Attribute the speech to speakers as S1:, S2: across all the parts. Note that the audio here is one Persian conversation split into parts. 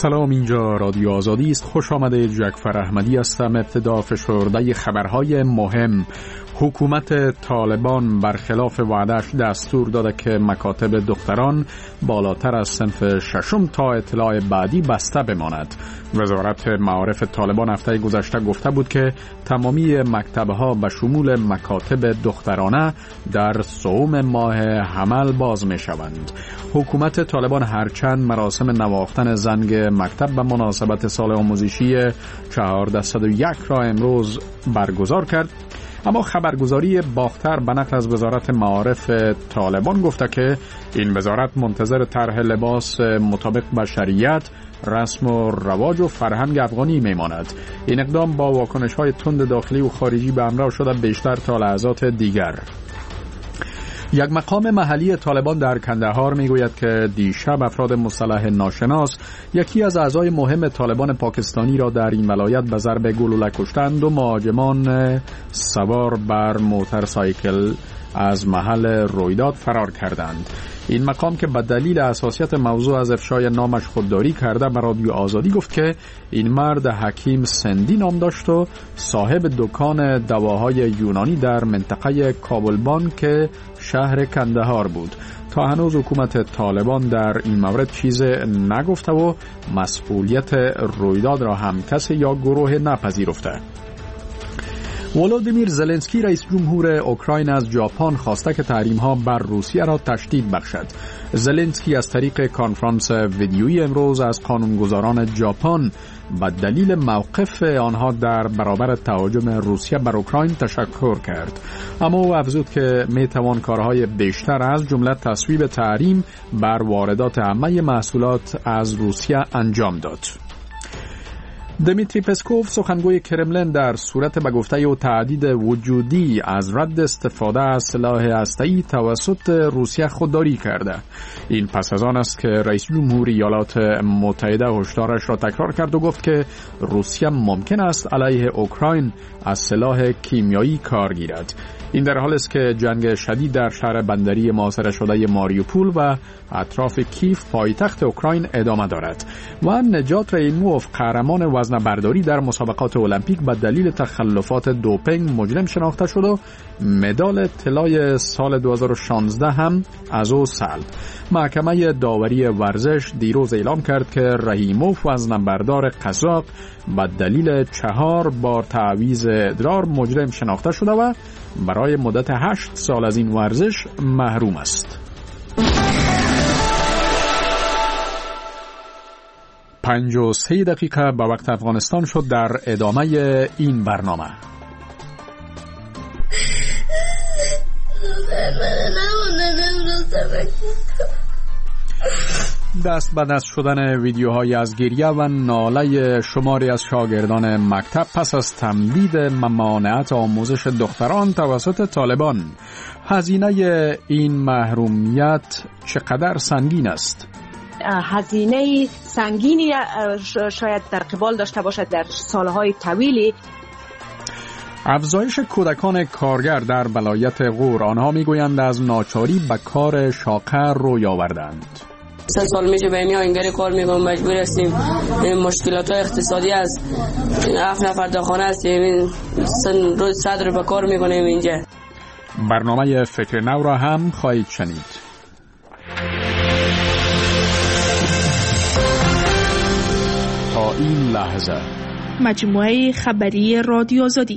S1: سلام، اینجا رادیو آزادی است. خوش آمده. جعفر احمدی هستم. ابتدا فشرده خبرهای مهم. حکومت طالبان برخلاف وعده‌اش دستور داده که مکاتب دختران بالاتر از صنف ششم تا اطلاع بعدی بسته بماند. وزارت معارف طالبان هفته گذشته گفته بود که تمامی مکتبها به شمول مکاتب دخترانه در صوم ماه حمل باز می شوند. حکومت طالبان هرچند مراسم نواختن زنگ مکتب به مناسبت سال آموزشی 1401 را امروز برگزار کرد، اما خبرگزاری باختر به نقل از وزارت معارف طالبان گفته که این وزارت منتظر طرح لباس مطابق با شریعت، رسم و رواج و فرهنگ افغانی میماند. این اقدام با واکنش‌های تند داخلی و خارجی به همراه شده بیشتر تا لحظات دیگر. یک مقام محلی طالبان در کندهار میگوید که دیشب افراد مسلح ناشناس یکی از اعضای مهم طالبان پاکستانی را در این ولایت به ضرب گلوله کشتند و مهاجمان سوار بر موتورسایکل از محل رویداد فرار کردند. این مقام که به دلیل حساسیت موضوع از افشای نامش خودداری کرده به رادیو آزادی گفت که این مرد حکیم سندی نام داشت و صاحب دکان دواهای یونانی در منطقه کابلبان که شهر کندهار بود. تا هنوز حکومت طالبان در این مورد چیز نگفته و مسئولیت رویداد را هم کسی یا گروه نپذیرفته. ولودیمیر زلنسکی رئیس جمهور اوکراین از ژاپن خواسته که تحریم‌ها بر روسیه را تشدید بخشد. زلنسکی از طریق کنفرانس ویدیویی امروز از قانونگذاران ژاپن به دلیل موقف آنها در برابر تهاجم روسیه بر اوکراین تشکر کرد، اما او افزود که میتوان کارهای بیشتر از جمله تصویب تحریم بر واردات همه محصولات از روسیه انجام داد. دمیتری پسکوف سخنگوی کرملین در صورت به گفته او تهدید وجودی از رد استفاده از سلاح هسته‌ای توسط روسیه خودداری کرده. این پس از آن است که رئیس جمهور ایالات متحده هشدارش را تکرار کرد و گفت که روسیه ممکن است علیه اوکراین از سلاح کیمیایی کار گیرد. این در حالی است که جنگ شدید در شهر بندری محاصره شده ماریوپول و اطراف کیف پایتخت اوکراین ادامه دارد و نجات ریموف قهرمان وزنه‌برداری در مسابقات المپیک به دلیل تخلفات دوپینگ مجرم شناخته شد و مدال طلای سال 2016 هم از او سلب. محکمه داوری ورزش دیروز اعلام کرد که رحیموف وزنه‌بردار قزاق به دلیل 4 بار تعویض ادرار مجرم شناخته شده و برای مدت 8 سال از این ورزش محروم است. 53 دقیقه به وقت افغانستان شد. در ادامه این برنامه دست به دست شدن ویدیوهای از گریه و ناله شماری از شاگردان مکتب پس از تمدید ممانعت آموزش دختران توسط طالبان. هزینه این محرومیت چقدر سنگین است؟
S2: هزینه سنگینی شاید در قبال داشته باشد در سالهای طویلی.
S1: افزایش کودکان کارگر در ولایت غور، آنها میگویند از ناچاری به کار شاقه روی آوردند.
S3: 3 سال میشه به اینها اینگری کار میکنم، مجبور هستیم. این مشکلات اقتصادی از 7 نفر داخانه هستیم، روز 100 رو به کار میکنیم اینجا.
S1: برنامه فکر نو را هم خواهید شنید. تا این لحظه
S4: مجموعه خبری رادیو آزادی.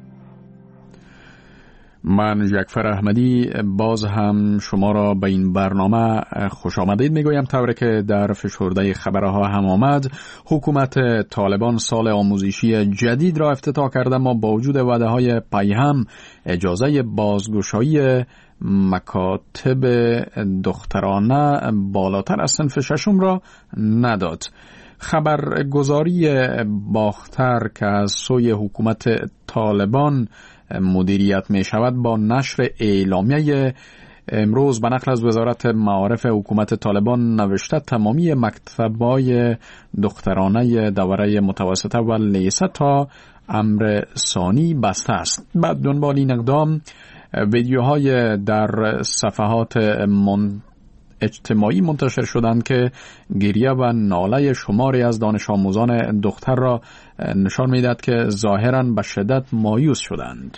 S1: من جعفر احمدی باز هم شما را به این برنامه خوش آمدید میگویم. طوری که در فشرده خبرها هم آمد، حکومت طالبان سال آموزشی جدید را افتتاح کرده، اما با وجود وعده‌های پیهم اجازه بازگشایی مکاتب دخترانه بالاتر از صنف ششم را نداد. خبرگزاری باختر که از سوی حکومت طالبان مدیریت می شود با نشر اعلامیه امروز به نقل از وزارت معارف حکومت طالبان نوشته تمامی مکتب‌های دخترانه دوره متوسطه و لیسه تا امر ثانی بسته است. بعد دنبال این اقدام ویدیوهای در صفحات اجتماعی منتشر شدند که گریه و ناله شماری از دانش آموزان دختر را نشان می‌دهد که ظاهراً به شدت مایوس شدند.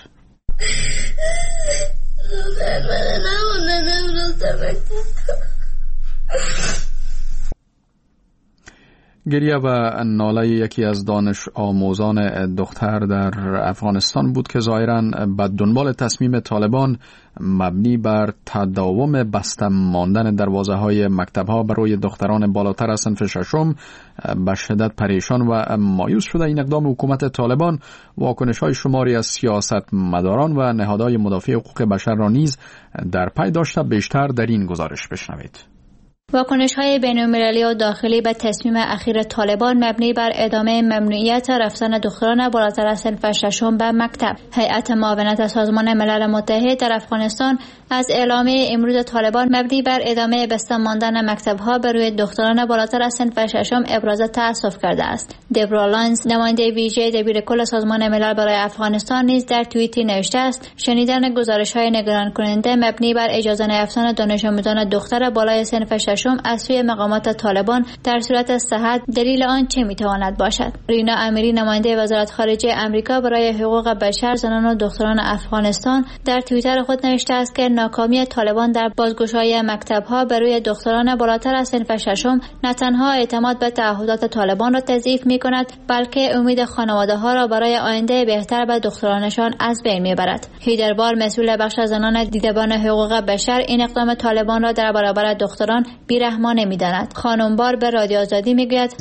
S1: گریه و ناله یکی از دانش آموزان دختر در افغانستان بود که ظاهراً به دنبال تصمیم طالبان مبنی بر تداوم بسته ماندن دروازه‌های مکتب‌ها برای دختران بالاتر از صنف ششم به شدت پریشان و مایوس شده. این اقدام حکومت طالبان واکنش‌های شماری از سیاستمداران و نهادهای مدافع حقوق بشر را نیز در پی داشته. بیشتر در این گزارش بشنوید.
S5: واکنش‌های بین‌المللی و داخلی به تصمیم اخیر طالبان مبنی بر ادامه ممنوعیت رفتن دختران بالاتر از صنف ششم به مکتب. هیئت معاونت سازمان ملل متحد در افغانستان از اعلامیه امروز طالبان مبنی بر ادامه بسته ماندن مکتب‌ها بر روی دختران بالاتر از صنف ششم ابراز تأسف کرده است. دبرا لانز، نماینده ویژه دبیرکل سازمان ملل برای افغانستان، نیز در توییتی نوشته است: شنیدن گزارش‌های نگران کننده مبنی بر اجازه نیافتن دانش آموزان دختر بالای صنف ششم از سوی مقامات طالبان در صورت صحت دلیل آن چه میتواند باشد؟ رینا امیری، نماینده وزارت خارجه آمریکا برای حقوق بشر، زنان و دختران افغانستان، در توییتر خود نوشته است که ناکامی طالبان در بازگشایی مکتب‌ها بر روی دختران بالاتر از صنف ششم نه تنها اعتماد به تعهدات طالبان را تضعیف می‌کند، بلکه امید خانواده‌ها را برای آینده بهتر به دخترانشان از بین می‌برد. هیدربار، مسئول بخش زنان دیدبان حقوق بشر، این اقدام طالبان را در برابر دختران بی‌رحمانه می‌داند. خانم بار به رادیو آزادی می‌گوید: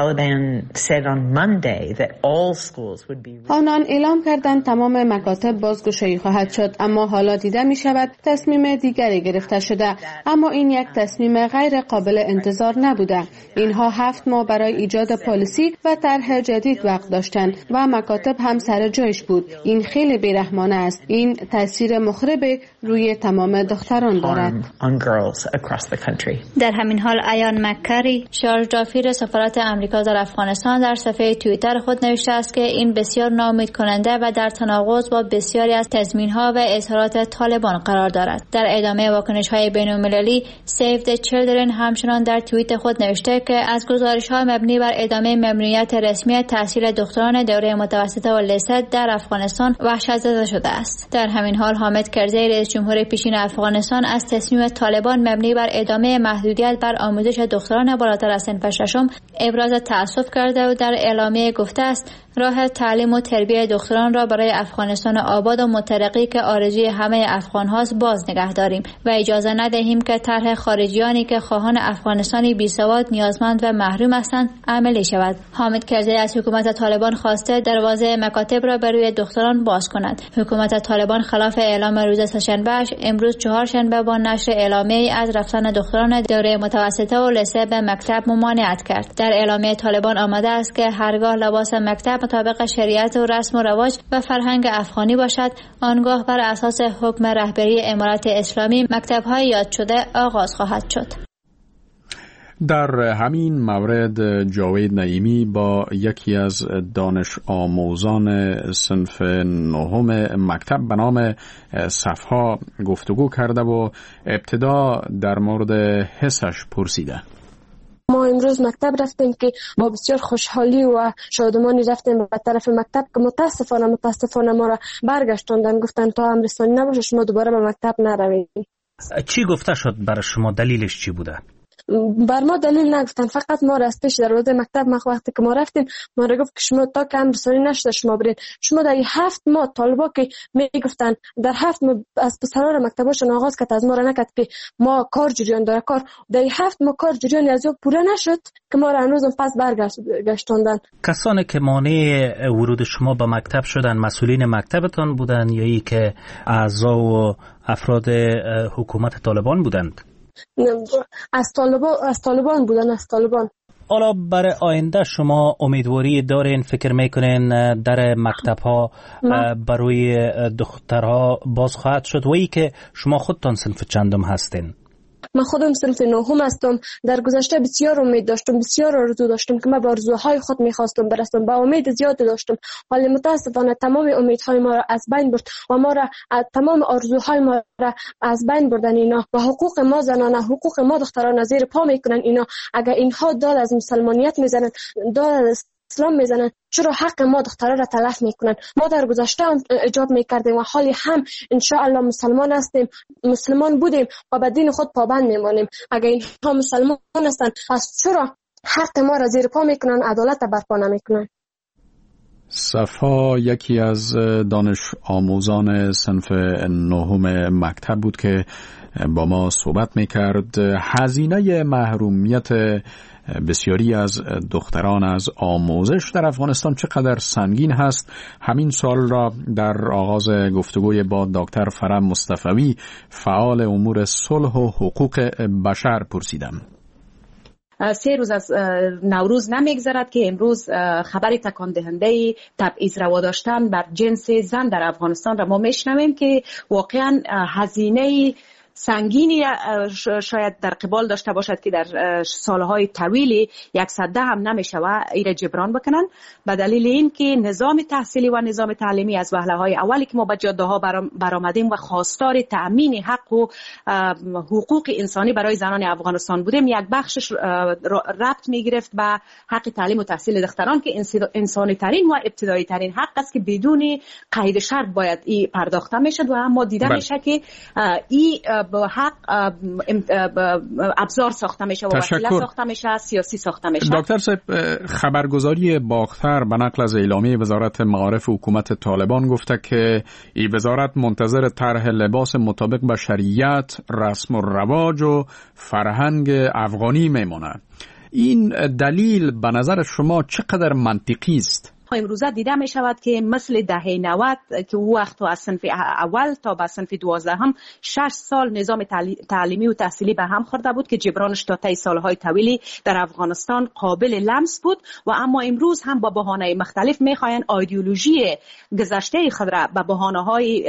S6: آنان اعلام کردند تمام مکاتب بازگشایی خواهد شد، اما حالا دیده می‌شود تصمیم دیگری گرفته شده. اما این یک تصمیم غیر قابل انتظار نبوده. اینها 7 ماه برای ایجاد پالیسی و طرح جدید وقت داشتند و مکاتب هم سر جایش بود. این خیلی بی‌رحمانه است. این تاثیر مخرب روی تمام دختران دارد.
S5: در همین حال ایان مک‌کری، شارژ دافیر سفارت آمریکا در افغانستان، در صفحه توییتر خود نوشته است که این بسیار ناامید کننده و در تناقض با بسیاری از تضمین‌ها و اظهارات طالبان قرار دارد. در ادامه واکنش‌های بین‌المللی، Save the Children همچنان در توییت خود نوشته که از گزارش‌ها مبنی بر ادامه ممنوعیت رسمی تحصیل دختران دوره متوسطه و لیسه در افغانستان وحشت زده شده است. در همین حال حامد کرزی، رئیس جمهور پیشین افغانستان، از تصمیم طالبان مبنی بر ادامه محدودیت بر آموزش دختران بالاتر از صنف ششم ابراز تأسف کرده و در اعلامیه گفته است: راه تعلیم و تربیت دختران را برای افغانستان آباد و مترقی که آرزوی همه افغان هاست باز نگه داریم و اجازه ندهیم که طرح خارجیانی که خواهان افغانستانی بی‌سواد، نیازمند و محروم هستند عملی شود. حامد کرزی از حکومت طالبان خواسته دروازه مکاتب را بر روی دختران باز کند. حکومت طالبان خلاف اعلام روز سه‌شنبه امروز چهارشنبه با نشر اعلامیه از رفتن دختران دوره متوسطه و لیسه به مکتب ممانعت کرد. در اعلامیه طالبان آمده است که هرگاه لباس مکتب مطابق شریعت و رسم و رواج و فرهنگ افغانی باشد، آنگاه بر اساس حکم رهبری امارت اسلامی مکتب‌های یاد شده آغاز خواهد شد.
S1: در همین مورد جاوید نعیمی با یکی از دانش آموزان صنف نهم مکتب به نام صفها گفتگو کرده و ابتدا در مورد حسش پرسیده.
S7: ما امروز مکتب رفتیم که با بسیار خوشحالی و شادمانی رفتیم به طرف مکتب که متاسفانه ما را برگشتوندن، گفتن تا امر ثانی نباشه شما دوباره به مکتب نروید.
S8: چی گفته شد برای شما؟ دلیلش چی بوده؟
S7: بر ما دلیل نگفتن، فقط ما را از پیش دروازه مکتب وقتی که ما رفتیم ما را گفت که شما تا که امر ثانی نشده شما برین. شما در 7 ماه طالبا که میگفتن در 7 ماه از پسران مکتباشون آغاز کرد، از ما را نکرد که ما کار جریان داره، کار در 7 ماه کار جریان از او پوره نشد که ما را هنوز پس برگشتوندن.
S8: کسانی که مانع ورود شما به مکتب شدن مسئولین مکتبتان بودن یا ای که اعضا و افراد حکومت طالبان بودند؟
S7: از طالبان بودن، از طالبان.
S8: حالا برای آینده شما امیدواری دارین، فکر میکنین در مکتب ها برای دخترها باز خواهد شد و ای که شما خودتان صنف چندم هستین؟
S7: من خودم صنف نهم هستم. در گذشته بسیار امید داشتم، بسیار آرزو داشتم که من به آرزوهای خود میخواستم برسم، با امید زیاد داشتم، ولی متاسفانه تمام امیدهای ما را از بین برد و ما را تمام آرزوهای ما را از بین بردن اینا و حقوق ما زنانه، حقوق ما دختران زیر پا میکنن اینا. اگر اینها داد از مسلمانیت میزنن، داد از اسلام میزنن، چرا حق ما دختران را تلف میکنن؟ ما در گذشته هم ایجاد میکردیم و حالی هم انشاءالله مسلمان هستیم، مسلمان بودیم و به دین خود پابند میمانیم. اگر اینها مسلمان هستند، پس چرا حق ما را زیر پا میکنن، عدالت برپا نمیکنن؟
S1: صفا یکی از دانش آموزان صنف نهم مکتب بود که با ما صحبت میکرد. هزینه محرومیت بسیاری از دختران از آموزش در افغانستان چقدر سنگین هست، همین سوال را در آغاز گفتگوی با دکتر فرح مصطفوی فعال امور صلح و حقوق بشر پرسیدم.
S2: 3 روز از نوروز نمیگذرد که امروز خبر تکان دهنده تبعیض روا داشتن بر جنس زن در افغانستان را ما میشنویم که واقعا هزینه سنگینی شاید در قبال داشته باشد که در سالهای طویلی 100 هم نمیشه و ایره جبران بکنن، به دلیل این که نظام تحصیلی و نظام تعلیمی از وهله‌های اولی که ما به جاده‌ها برآمدیم و خواستار تأمین حق و حقوق انسانی برای زنان افغانستان بودیم، یک بخشش ربط میگرفت به حق تعلیم و تحصیل دختران که انسانی ترین و ابتدایی ترین حق است که بدون قید شرط باید ای پرداخته میشد و اما دیده میشه که ای با حق ابزار ساخته میشه و وسیله ساخته میشه، سیاسی ساخته میشه.
S1: دکتر صاحب، خبرگزاری باختر به نقل از اعلامیه وزارت معارف حکومت طالبان گفته که این وزارت منتظر طرح لباس مطابق با شریعت، رسم و رواج و فرهنگ افغانی میمونه. این دلیل به نظر شما چقدر منطقی است؟
S2: امروزه دیده می شود که مثل دهه 90 که او وقت از صنف اول تا به صنف 12 هم 6 سال نظام تعلیمی و تحصیلی به هم خورده بود که جبرانش تا طی سالهای طویلی در افغانستان قابل لمس بود و اما امروز هم با بهانه مختلف میخواین ایدئولوژی گذشته خود را به بهانه‌های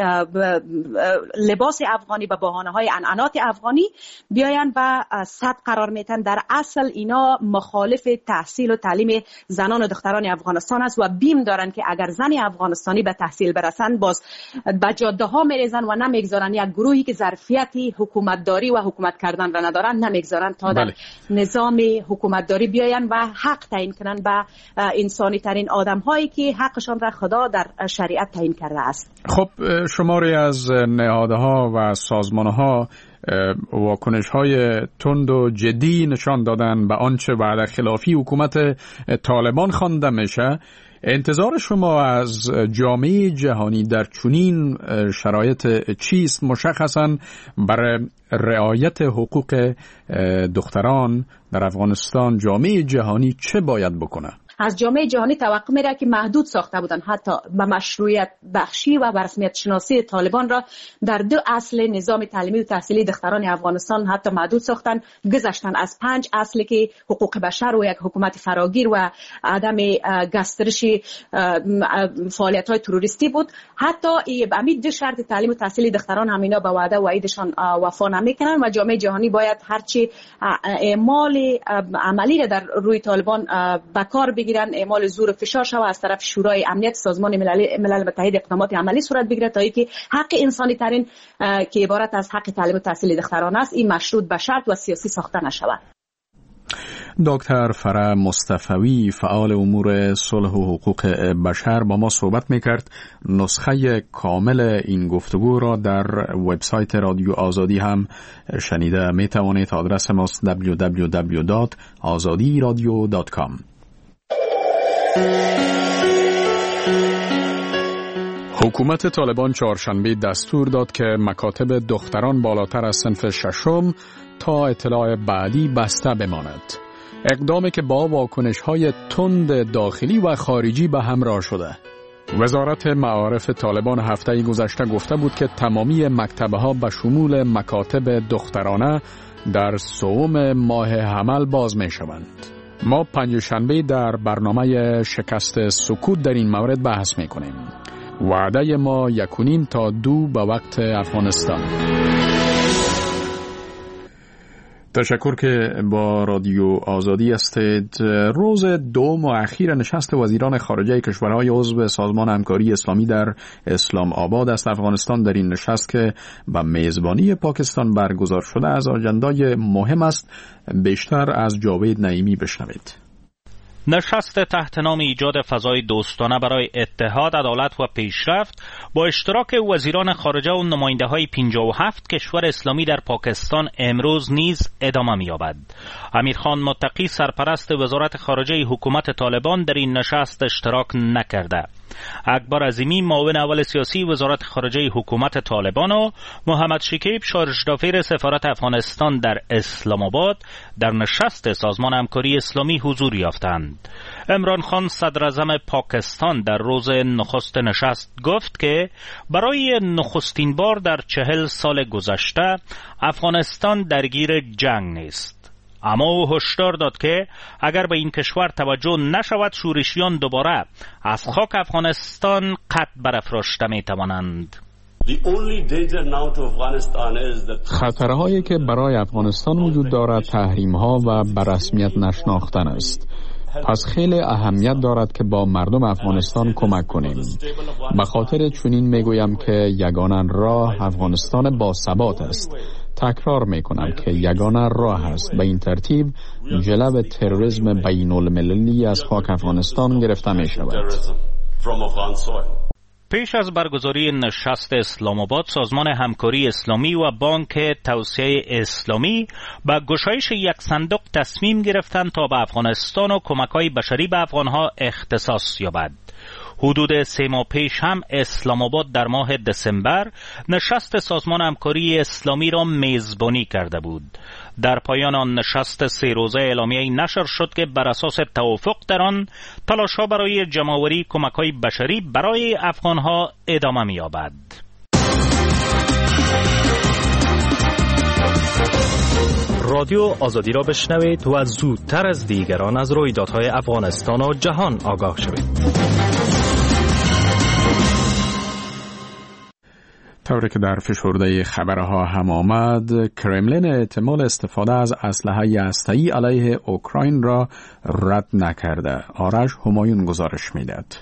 S2: لباس افغانی، به بهانه‌های عنعنات افغانی بیاین و صد قرار میتن. در اصل اینا مخالف تحصیل و تعلیم زنان و دختران افغانستان است و بیم دارن که اگر زن افغانستانی به تحصیل برسن باز به جاده ها میریزن و نمیگذارن یک گروهی که ظرفیتی حکومتداری و حکومت کردن را ندارن نمیگذارن تا در نظام حکومتداری بیاین و حق تعیین کنن به انسانی ترین آدم هایی که حقشان را خدا در شریعت تعیین کرده است.
S1: خب شماری از نهادها و سازمانها واکنش‌های تند و جدی نشان دادن به آنچه وعده خلافی حکومت طالبان خوانده میشه. انتظار شما از جامعه جهانی در چنین شرایط چیست؟ مشخصاً برای رعایت حقوق دختران در افغانستان جامعه جهانی چه باید بکنه؟
S2: از جامعه جهانی توقع میره که محدود ساخته بودن حتی به مشروعیت بخشی و به رسمیت شناسی طالبان را در 2 اصل نظام تعلیمی و تحصیلی دختران افغانستان حتی محدود ساختن، گذشتن از 5 اصلی که حقوق بشر و یک حکومت فراگیر و عدم گسترش فعالیت‌های تروریستی بود. حتی همین 2 شرط تعلیم و تحصیلی دختران هم اینا به وعده و وعیدشان وفا نمیکنن و جامعه جهانی باید هرچی اعمال عملی را در روی طالبان به کار بگیرن، اعمال زور فشار شود از طرف شورای امنیت سازمان ملل متحد اقدامات عملی صورت بگیره تا اینکه حق انسانی ترین که عبارت از حق تعلیم و تحصیل دختران است این مشروط به شرط و سیاسی ساخته نشود.
S1: دکتر فرح مصطفوی فعال امور صلح و حقوق بشر با ما صحبت میکرد. نسخه کامل این گفتگو را در وبسایت رادیو آزادی هم شنیده میتوانید. آدرس ماست www.azadiradio.com. حکومت طالبان چهارشنبه دستور داد که مکاتب دختران بالاتر از صنف 6 تا اطلاع بعدی بسته بماند. اقدامی که با واکنش‌های تند داخلی و خارجی به همراه شده. وزارت معارف طالبان هفته گذشته گفته بود که تمامی مکتب‌ها به شمول مکاتب دخترانه در 3 ماه حمل باز می‌شوند. ما پنجشنبه در برنامه شکست سکوت در این مورد بحث می‌کنیم. وعده ما 1.5 تا 2 به وقت افغانستان. تشکر که با رادیو آزادی هستید. روز دوم و اخیر نشست وزیران خارجه کشورهای عضو سازمان همکاری اسلامی در اسلام آباد است افغانستان. در این نشست که به میزبانی پاکستان برگزار شده از آجندای مهم است. بیشتر از جاوید نعیمی بشنوید.
S8: نشست تحت نام ایجاد فضای دوستانه برای اتحاد، عدالت و پیشرفت با اشتراک وزیران خارجه و نماینده‌های 57 کشور اسلامی در پاکستان امروز نیز ادامه می‌یابد. امیرخان متقی سرپرست وزارت خارجه حکومت طالبان در این نشست اشتراک نکرده. اکبر عظیمی معاون اول سیاسی وزارت خارجه حکومت طالبان و محمد شکیب شارژدافیر سفارت افغانستان در اسلام آباد در نشست سازمان همکاری اسلامی حضور یافتند. عمران خان صدر اعظم پاکستان در روز نخست نشست گفت که برای نخستین بار در 40 سال گذشته افغانستان درگیر جنگ نیست. اما او هشدار داد که اگر به این کشور توجه نشود شورشیان دوباره از خاک افغانستان قد برافراشته می توانند.
S1: خطرهایی که برای افغانستان وجود دارد تحریم‌ها و به رسمیت نشناختن است. پس خیلی اهمیت دارد که با مردم افغانستان کمک کنیم. به خاطر چنین میگویم که یگانه راه افغانستان با ثبات است. تکرار میکنم که یگانه راه است. به این ترتیب جلو تروریسم بین المللی از خاک افغانستان گرفته می شود.
S8: پیش از برگزاری نشست اسلام آباد، سازمان همکاری اسلامی و بانک توسعه اسلامی با گشایش یک صندوق تصمیم گرفتند تا به افغانستان و کمک‌های بشری به افغانها اختصاص یابد. حدود 3 ماه پیش هم اسلام آباد در ماه دسامبر نشست سازمان همکاری اسلامی را میزبانی کرده بود. در پایان آن نشست 3 روزه اعلامیه‌ای نشر شد که بر اساس توافق در آن تلاش‌ها برای جمع‌آوری کمک‌های بشری برای افغان‌ها ادامه می‌یابد.
S9: رادیو آزادی را بشنوید و زودتر از دیگران از رویدادهای افغانستان و جهان آگاه شوید.
S1: طوری که در فشرده خبرها هم آمد، کرملین احتمال استفاده از اسلحه هسته‌ای علیه اوکراین را رد نکرده. آرش همایون گزارش می‌دهد.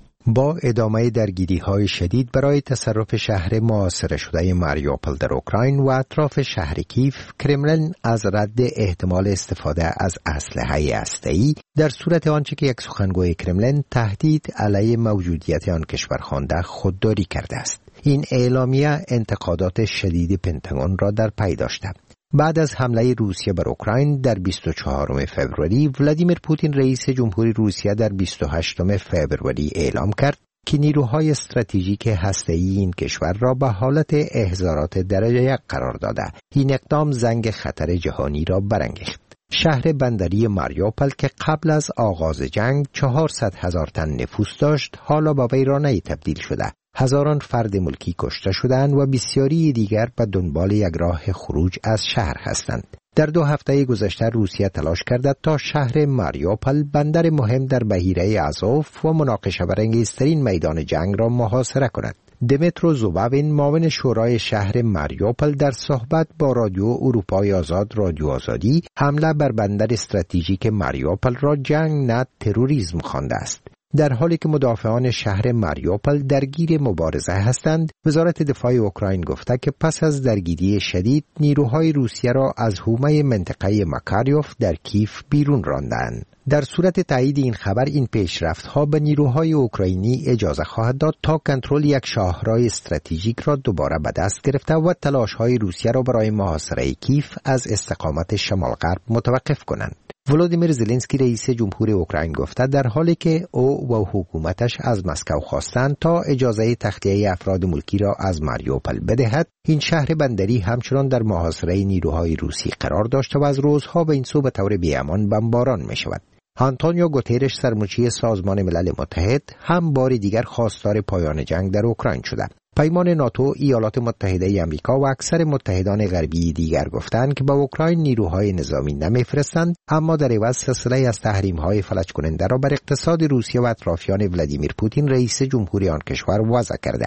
S10: با ادامه درگیری‌های شدید برای تصرف شهر محاصره شده ماریوپول در اوکراین و اطراف شهر کیف، کرملین از رد احتمال استفاده از اسلحه هسته‌ای در صورت آنچه که یک سخنگوی کرملین تهدید علیه موجودیت آن کشور خوانده خودداری کرده است. این اعلامیه انتقادات شدید پنتاگون را در پی داشته. بعد از حمله روسیه بر اوکراین در 24 فوریه، ولادیمیر پوتین رئیس جمهوری روسیه در 28 فوریه اعلام کرد که نیروهای استراتژیک هسته‌ای این کشور را به حالت احضارات درجه 1 قرار داده. این اقدام زنگ خطر جهانی را برانگیخت. شهر بندری ماریوپول که قبل از آغاز جنگ 400,000 تن نفوس داشت، حالا به ویرانه‌ای تبدیل شده. هزاران فرد ملکی کشته شدند و بسیاری دیگر به دنبال یک راه خروج از شهر هستند. در 2 هفته گذشته روسیه تلاش کرده تا شهر ماریوپول، بندر مهم در بحیره آزوف و مناقشه برانگیزترین میدان جنگ را محاصره کند. دمیترو زوباوین معاون شورای شهر ماریوپول در صحبت با رادیو اروپای آزاد رادیو آزادی حمله بر بندر استراتژیک ماریوپول را جنگ نه تروریسم خوانده است. در حالی که مدافعان شهر ماریوپول درگیر مبارزه هستند، وزارت دفاع اوکراین گفته که پس از درگیری شدید نیروهای روسیه را از حومه منطقه مکاریوف در کیف بیرون راندند. در صورت تایید این خبر، این پیشرفت‌ها به نیروهای اوکراینی اجازه خواهد داد تا کنترل یک شاهراه استراتژیک را دوباره به دست گرفته و تلاش‌های روسیه را برای محاصره کیف از استقامت شمال غرب متوقف کنند. ولادیمیر زلنسکی رئیس جمهوری اوکراین گفته در حالی که او و حکومتش از مسکو خواستند تا اجازه تخلیه افراد ملکی را از ماریوپول بدهد، این شهر بندری همچنان در محاصره نیروهای روسی قرار داشته و از روزها به این سو به طور بی‌امان بمباران می شود. آنتونیو گوترش سرمنشی سازمان ملل متحد هم بار دیگر خواستار پایان جنگ در اوکراین شده. پیمان ناتو، ایالات متحده آمریکا و اکثر متحدان غربی دیگر گفتند که با اوکراین نیروهای نظامی نمیفرستند، اما در عوض سلسله از تحریم‌های فلج کننده را بر اقتصاد روسیه و اطرافیان ولادیمیر پوتین رئیس جمهوری آن کشور وضع کردند.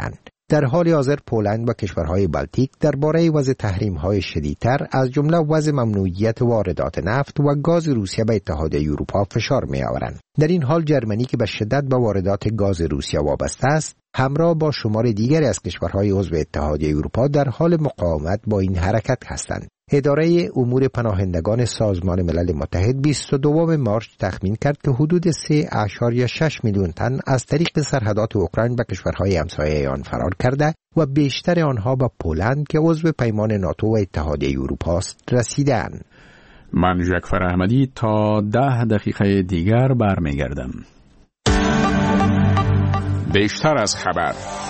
S10: در حال حاضر پولند و کشورهای بالتیک درباره وضع تحریم‌های شدیدتر از جمله وضع ممنوعیت واردات نفت و گاز روسیه به اتحادیه اروپا فشار می‌آورند. در این حال جرمنی که به شدت به واردات گاز روسیه وابسته است، همراه با شمار دیگری از کشورهای عضو اتحادیه اروپا در حال مقاومت با این حرکت هستند. اداره امور پناهندگان سازمان ملل متحد 22 مارس تخمین کرد که حدود 3.6 میلیون تن از طریق سرحدات اوکراین به کشورهای همسایه آن فرار کرده و بیشتر آنها به پولند که عضو پیمان ناتو و اتحادیه اروپا است رسیدند.
S1: من جعفر احمدی تا 10 دقیقه دیگر برمیگردم. بیشتر از خبر.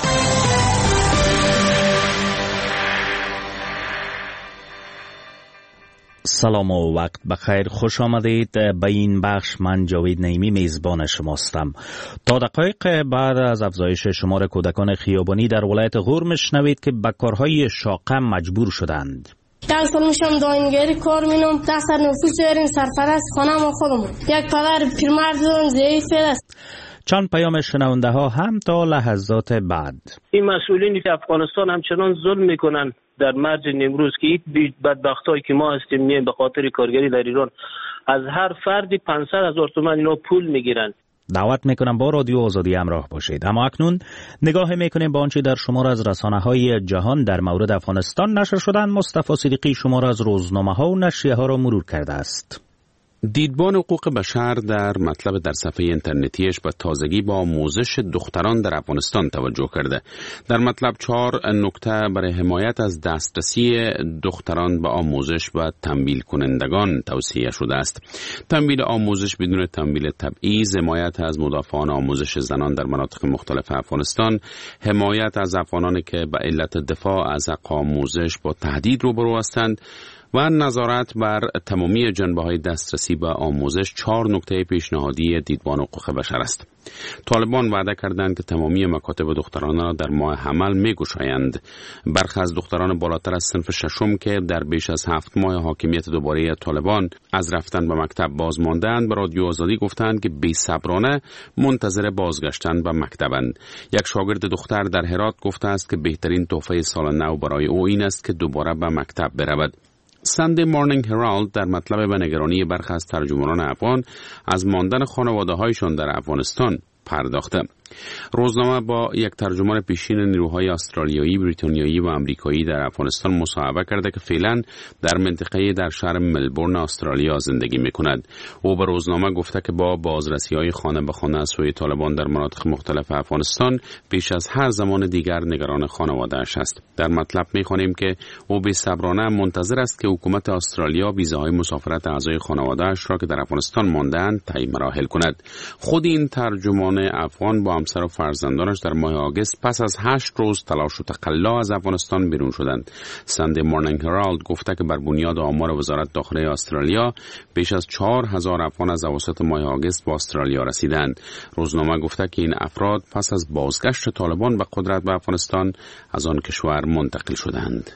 S8: سلام و وقت بخیر، خوش آمدید به این بخش. من جاوید نعیمی میزبان شماستم. تا دقایق بعد از افزایش شمار کودکان خیابانی در ولایت غور میشنوید که به کارهای شاقه مجبور شدند.
S11: 10 سال میشم داینگری کار مینم، دست نفوس داریم، سرپرست خانم و خودمون. یک پدر پیرمرد ضعیف است.
S8: چند پیام شنونده ها هم تا لحظات بعد.
S12: این مسئولین که افغانستان همچنان ظلم میکنن در مرز نیمروز که این بدبختایی که ما هستیم میایم به خاطر کارگری در ایران از هر فردی 500,000 تومان اینا پول میگیرن.
S8: دعوت میکنم با رادیو آزادی همراه باشید. اما اکنون نگاه میکنیم به آنچه در شمار از رسانه‌های جهان در مورد افغانستان نشر شدن. مصطفی صدیقی شمار از روزنامه‌ها و نشریه‌ها را مرور کرده است.
S13: دیدبان حقوق بشر در مطلب در صفحه اینترنتیش به تازگی با آموزش دختران در افغانستان توجه کرده. در مطلب 4 نکته برای حمایت از دسترسی دختران به آموزش و تنبیه کنندگان توصیه شده است. تنبیه آموزش بدون تنبیه تبعیض، حمایت از مدافعان آموزش زنان در مناطق مختلف افغانستان، حمایت از افغانانی که به علت دفاع از حق آموزش با تهدید روبرو هستند و نظارت بر تمامی جنبه‌های دسترسی به آموزش 4 نکته پیشنهادی دیدبان حقوق بشر است. طالبان وعده کردند که تمامی مکاتب دختران را در ماه حمل می‌گشایند. برخی از دختران بالاتر از صنف ششم که در بیش از 7 ماه حاکمیت دوباره طالبان از رفتن به مکتب باز ماندند به رادیو آزادی گفتند که بی‌صبرانه منتظر بازگشتن به مکتبند. یک شاگرد دختر در هرات گفته است که بهترین تحفه سال نو برای او این است که دوباره به مکتب برود. ساندی مورنینگ هرالد در مطلب به نگرانی برخی از ترجمانان افغان از ماندن خانواده‌هایشان در افغانستان پرداخته. روزنامه با یک ترجمان پیشین نیروهای استرالیایی، بریتانیایی و آمریکایی در افغانستان مصاحبه کرده که فعلا در منطقه در شهر ملبورن استرالیا زندگی می‌کند. او به روزنامه گفته که با بازرسی‌های خانه به خانه از سوی طالبان در مناطق مختلف افغانستان بیش از هر زمان دیگر نگران خانواده‌اش است. در مطلب می‌خوانیم که او بی‌صبرانه منتظر است که حکومت استرالیا ویزاهای مسافرت اعضای خانواده‌اش را که در افغانستان مانده‌اند طی مراحل کند. خود این ترجمان افغان با همسر و فرزندانش در ماه آگوست پس از 8 روز تلاش و تقلا از افغانستان بیرون شدند. ساندی مورنینگ هرالد گفته که بر بنیاد آمار وزارت داخله استرالیا بیش از 4,000 افغان از اواسط ماه آگوست به استرالیا رسیدند. روزنامه گفته که این افراد پس از بازگشت طالبان به قدرت به افغانستان از آن کشور منتقل شدند.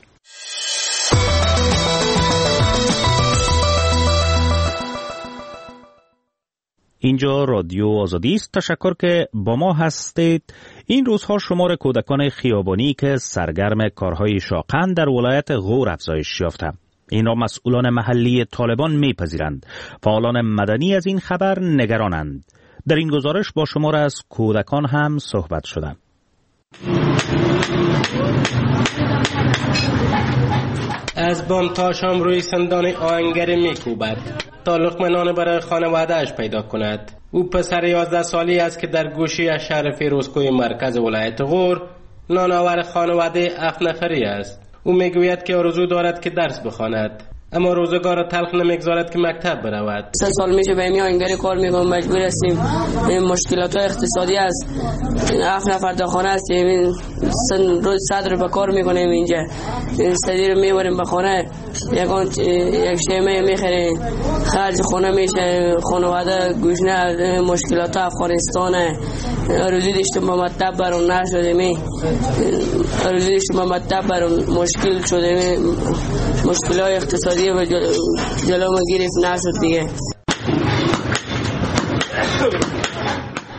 S8: اینجا رادیو آزادی است. تشکر که با ما هستید. این روزها شمار کودکان خیابانی که سرگرم کارهای شاقند در ولایت غور افزایش یافته. این را مسئولان محلی طالبان میپذیرند. فعالان مدنی از این خبر نگرانند. در این گزارش با شمار از کودکان هم صحبت شده.
S14: از بام تا شام روی سندان آهنگری میکوبد تا لقمه نان برای خانواده‌اش پیدا کند. او پسر 11 سالی است که در گوشه از شهر فیروزکوی مرکز ولایت غور نانآور خانواده 7 نفری است. او میگوید که آرزو دارد که درس بخواند، اما روزگار تلخ نمیگذارد که مکتب برود.
S3: 3 سال میشه به این آهنگری کار میکنم، مجبور هستیم. مشکلات اقتصادی است. 7 نفر در خانه هستیم. روز 100 رو به کار میکنیم اینجا. صدی رو میبریم به خانه، یک شیمه میخریم، خرج خانه میشه، خانواده گوشنه. مشکلات افغانستان آرزو داشتم به مکتب برام نشده، آرزو داشتم به مکتب برام مشکل شده، مشکلات اقتصادی و جلو ما گرفت نشد دیگه.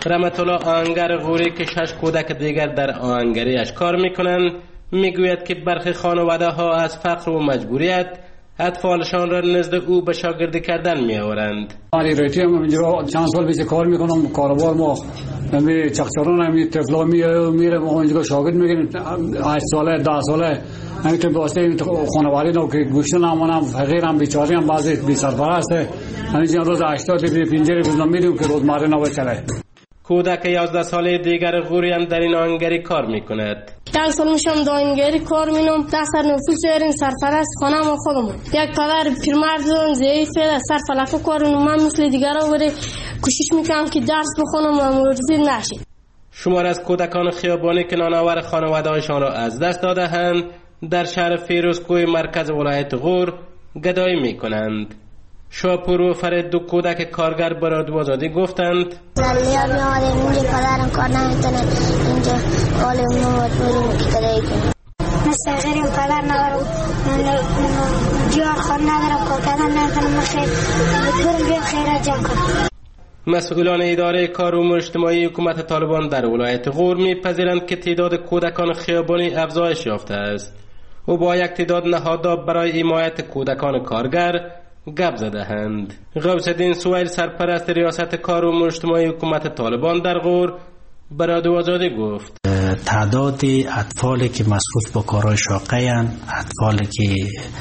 S14: رحمت الله آهنگر غوری که 6 کودک دیگر در آهنگریش کار میکنند میگوید که برخی خانواده ها از فقر و مجبوریت اطفالشان را نزد او به شاگردی کردن میآورند.
S15: من ریتی هم اینجا چند سال پیش کار میکنم، کاروبار ما می چخچران هم طفلا میره ما اینجا شاگرد میگیریم 8 ساله 10 ساله همین تو واسه خانواده نو که گوشت نمونم فقیرم بیچاره هم بعضی بی سرپرست همین روز 80 پنجره روز میدیم که روزمره نباشه.
S14: کودک 11 ساله دیگر غوری هم در این آهنگری کار میکند.
S11: 1 سال میشم در آهنگری کار مینم، دفتر نفوس این سرپرست خانم و خودمون. یک پدر پیرمرد ضعیفه سر فلکه کارون، من مثل دیگران ولی کوشش میکنم که درس بخونم و مورزی نشه.
S14: شمار از کودکان خیابانی که نانآور خانواده‌هایشان را از دست داده‌اند در شهر فیروزکوه مرکز ولایت غور گدایی میکنند. شاپور و فرید 2 کودک کارگر به رادیو آزادی گفتند
S16: اینجا پدرم کار نمیتونه، اینجا آلیم میریم که کدایی کنیم. مثل غیریم پدر ندارم، جوار خود ندارم، کار کردن نمیتونم، خیر بریم بیم خیرات جمع کنم.
S14: مسئولان اداره کار امور اجتماعی حکومت طالبان در ولایت غور میپذیرند که تعداد کودکان خیابانی افزایش یافته است و با یک تعداد نهادها برای حمایت کودکان کارگر گپ زده‌اند. غوث الدین سویل سرپرست ریاست کار و اجتماعی حکومت طالبان در غور به رادیو آزادی گفت
S17: تعداد اطفالی که مصروف به کارهای شاقه اند، اطفالی که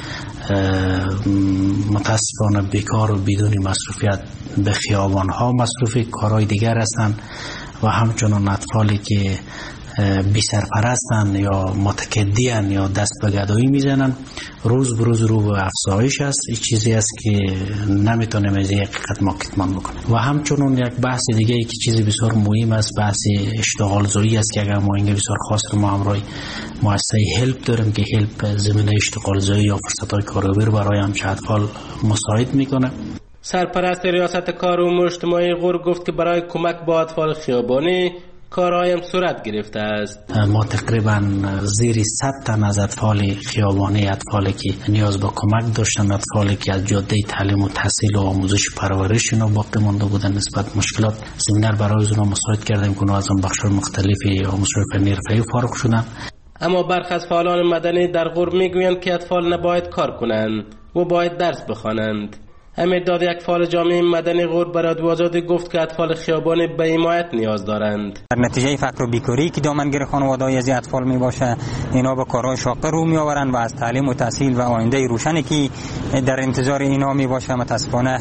S17: متاسفانه بیکار و بدون مصروفیت به خیابان ها مصروف کارهای دیگر هستند و همچنان اطفالی که بی سرپرستن یا متکدیان یا دست به گدایی میزنن روز به روز رو به افزایش است. این چیزی است که نمیتونیم از حقیقت ما کتمان بکنیم. و همچنین یک بحث دیگه ای که چیزی بسیار مهم است بحث اشتغال زایی است که اگر ما اینجا بسیار خاص ما همراه مؤسسه هلپ داریم که هلپ زمینه اشتغال زایی یا فرصت‌های کاری برای همچه اطفال مساعد میکنه.
S14: سرپرست ریاست کار و اجتماعی غور گفت که برای کمک با اطفال خیابانی کارهایم صورت گرفته است.
S17: ما تقریبا زیر 100 تن از اطفال خیابانی، اطفالی که نیاز به کمک داشتن، اطفالی که از جاده تعلیم و تحصیل و آموزش پرورش اینا باقی مانده بودن نسبت مشکلات، زمینه برای اونها مساعد کردیم که از اون بخش‌های مختلفی آموزش فنی حرفه‌ای فارغ شدن.
S14: اما برخی از فعالان مدنی در غور میگویند که اطفال نباید کار کنند و باید درس بخوانند. حمید داد یک فعال جامعه مدنی غور به رادیو آزادی گفت که اطفال خیابانی به حمایت نیاز دارند.
S18: در نتیجه فقر و بیکاری که دامنگیر خانواده‌های از اطفال می باشه، اینا به کارهای شاقه رو می آورند و از تعلیم و تحصیل و آینده روشنی که در انتظار اینا می باشه متاسفانه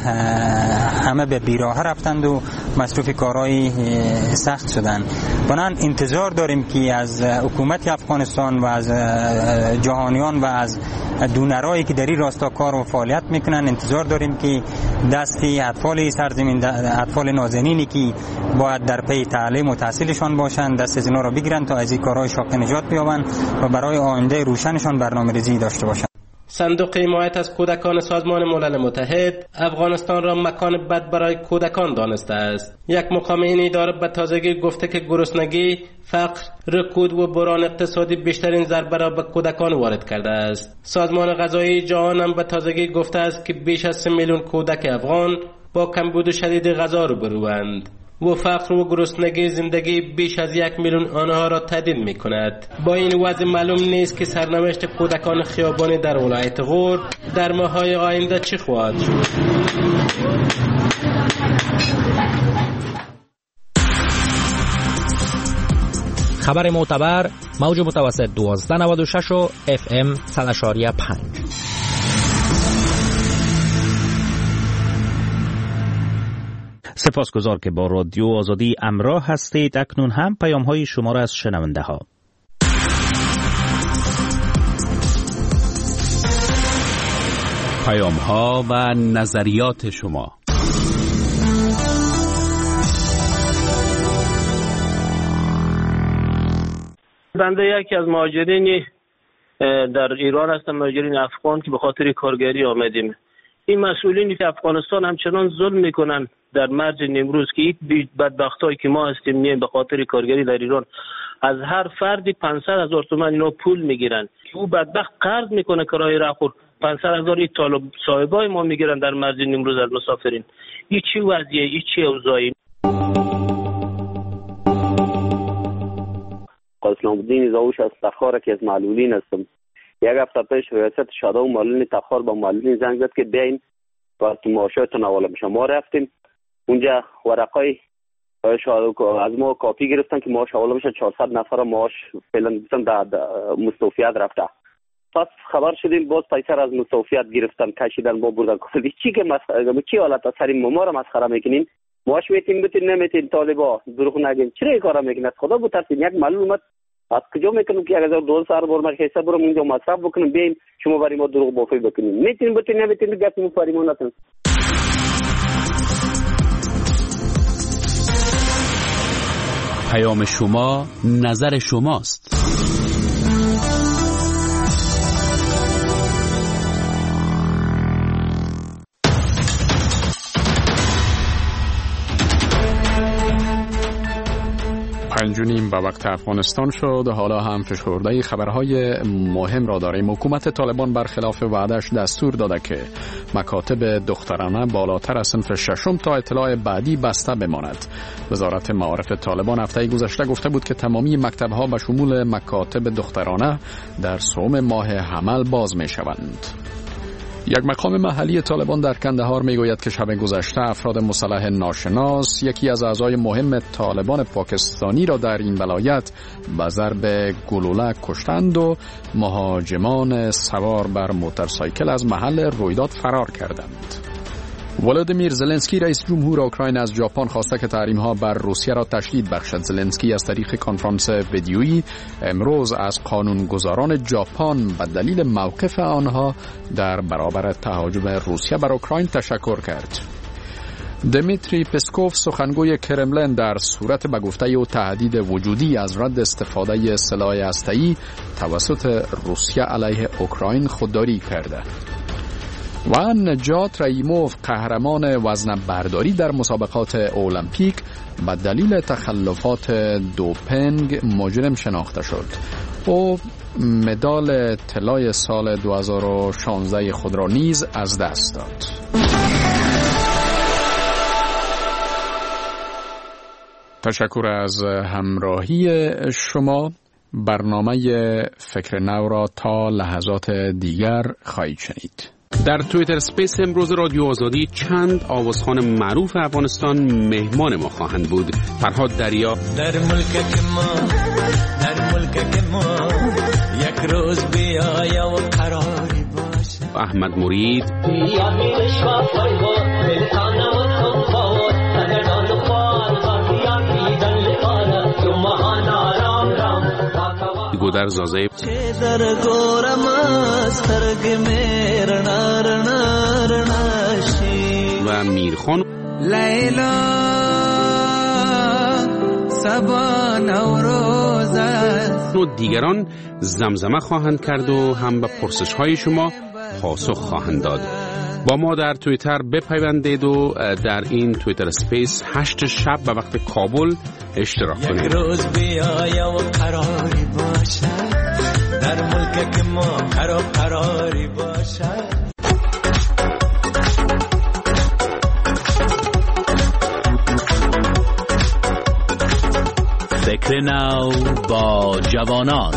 S18: همه به بیراه رفتند و مصروف کارهای سخت شدند. بنابراین انتظار داریم که از حکومت افغانستان و از جهانیان و از دونرایی که در این راستا کار و فعالیت میکنن انتظار داریم که دستی اطفال سرزمین، اطفال نازنینی که باید در پی تعلیم و تحصیلشان باشند دست از اینا را بگیرن تا از این کارهای شاقه نجات بیابند و برای آینده روشنشان برنامه‌ریزی داشته باشند.
S14: صندوق حمایت از کودکان سازمان ملل متحد افغانستان را مکان بد برای کودکان دانسته است. یک مقام این اداره به تازگی گفته که گرسنگی، فقر، رکود و بحران اقتصادی بیشترین ضربه را به کودکان وارد کرده است. سازمان غذایی جهان هم به تازگی گفته است که بیش از 3 میلیون کودک افغان با کمبود شدید غذا روبروند و فقر و گرسنگی زندگی بیش از 1 میلیون آنها را تهدید می کند. با این وضع معلوم نیست که سرنوشت کودکان خیابانی در ولایت غور در ماه‌های آینده چه خواهد شد.
S9: خبر معتبر موج متوسط 1296 و FM 100.5.
S8: سپاسگزار که با رادیو آزادی همراه هستید. اکنون هم پیام‌های شما را از شنونده ها.
S13: پیام‌ها و نظریات شما.
S12: بنده یکی از مهاجرین در ایران هستم، مهاجرین افغان که به خاطر کارگری آمدیم. این مسئولین که افغانستان همچنان ظلم میکنن در مرز نیمروز که این بدبختایی که ما هستیم میایم به خاطر کارگری در ایران از هر فردی 500,000 تومان اینا پول میگیرن که او بدبخت قرض میکنه کرایه راهخور 500,000 این طالب صاحبای ما میگیرن در مرز نیمروز از مسافرین. این چی وضعیه؟ این چی اوضاعی؟
S19: اسلام الدین زاوش از تخار که از معلولین هستم. یک هفته پیش ریاست شاده و معلولین تخار با معلولین زنگ زد که بیاین و معاشاتون حواله بشه. ما رفتیم اونجا، ورقای از ما کاپی گرفتن که معاش حواله بشه. 400 نفر معاش فعلا در مستوفیت رفته. پس خبر شدیم باز پیسر از مستوفیت گرفتن، کشیدن، با بردن. چی که چی حالت سریم ما را مسخره میکنین؟ معاش میتین بتین نمیتین، طالبا دروغ نگین، چرا این کارا میکنید؟ خدا بترسین. یک معلول اومد از کجا میکنم که 1200 برم حساب برم اونجا مصرف بکنم، بیاین شما برای ما دروغ بافی بکنین. میتین بتین نمیتین گپ مو فریمون نتون.
S13: پیام شما، نظر شماست.
S1: پنجونیم به وقت افغانستان شد. حالا هم فشرده خبرهای مهم را داریم. حکومت طالبان برخلاف وعدش دستور داده که مکاتب دخترانه بالاتر از صنف ششم تا اطلاع بعدی بسته بماند. وزارت معارف طالبان هفته گذشته گفته بود که تمامی مکتبها به شمول مکاتب دخترانه در سوم ماه حمل باز می شوند. یک مقام محلی طالبان در کندهار میگوید که شب گذشته افراد مسلح ناشناس یکی از اعضای مهم طالبان پاکستانی را در این ولایت به ضرب گلوله کشتند و مهاجمان سوار بر موتورسایکل از محل رویداد فرار کردند. ولادیمیر زلنسکی رئیس جمهور اوکراین از ژاپن خواسته که تحریم‌ها بر روسیه را تشدید بخشد. زلنسکی از طریق کنفرانس ویدیویی امروز از قانونگذاران ژاپن به دلیل موقف آنها در برابر تهاجم روسیه بر اوکراین تشکر کرد. دمیتری پسکوف سخنگوی کرملن در صورت به گفته او تهدید وجودی از رد استفاده سلاح هسته‌ای توسط روسیه علیه اوکراین خودداری کرده. و نجات رئیموف قهرمان وزن برداری در مسابقات المپیک به دلیل تخلفات دوپینگ مجرم شناخته شد. او مدال طلای سال 2016 خود را نیز از دست داد. تشکر از همراهی شما. برنامه فکر نو را تا لحظات دیگر خواهید شنید.
S13: در توییتر اسپیس امروز رادیو آزادی چند آوازخوان معروف افغانستان مهمان ما خواهند بود. فرهاد دریا
S20: در ملک ما یک روز بیایا و قراری باشه،
S13: احمد مرید گودر زازه
S20: چه در گورم از ترگ میرنا رنا رناشی
S13: و میرخان
S20: لیلا سبا نوروز
S13: و دیگران زمزمه خواهند کرد و هم به پرسش های شما پاسخ خواهند داد. با ما در توییتر بپیوندید و در این توییتر اسپیس 8 شب به وقت کابل اشتراک کنید.
S20: یک روز بیایا و قراری باشد در ملک که ما قراری باشد.
S21: فکر نو با جوانان.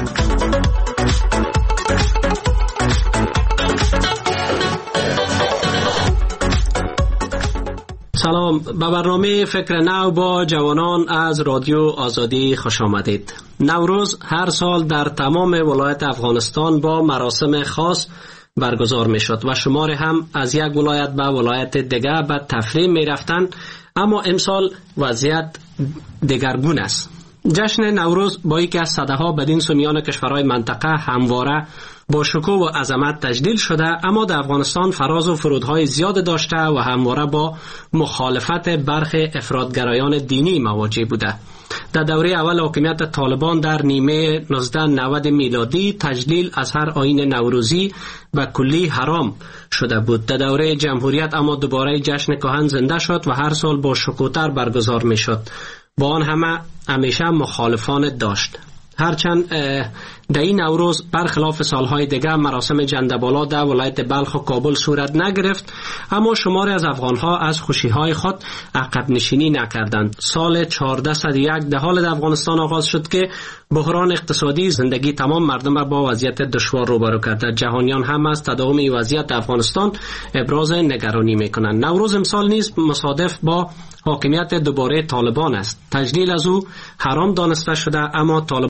S22: سلام، به برنامه فکر نو با جوانان از رادیو آزادی خوش آمدید. نوروز هر سال در تمام ولایت افغانستان با مراسم خاص برگزار می شد و شماری هم از یک ولایت به ولایت دیگر به تفریح می رفتن، اما امسال وضعیت دگرگون است. جشن نوروز با یکی از صدها بدین سمیان کشورهای منطقه همواره با شکوه و عظمت تجلیل شده، اما در افغانستان فراز و فرودهای زیاد داشته و همواره با مخالفت برخی افراطگرایان دینی مواجه بوده. در دوره اول حاکمیت طالبان در نیمه 1990 میلادی تجلیل از هر آیین نوروزی به کلی حرام شده بود. در دوره جمهوریت اما دوباره جشن کهن زنده شد و هر سال با شکوه‌تر برگزار می شد. با آن همه همیشه مخالفان داشت. هرچند در این نوروز برخلاف سالهای دیگر مراسم جندبالا در ولایت بلخ و کابل صورت نگرفت، اما شماری از افغانها از خوشیهای خود عقب نشینی نکردند. سال 1401 در حال در افغانستان آغاز شد که بحران اقتصادی زندگی تمام مردم را با وضعیت دشوار روبرو کرد. جهانیان هم از تداوم این وضعیت در افغانستان ابراز نگرانی میکنند. نوروز امسال نیز مصادف با حاکمیت دوباره طالبان است. تجلیل از او حرام دانسته شده، اما طالبان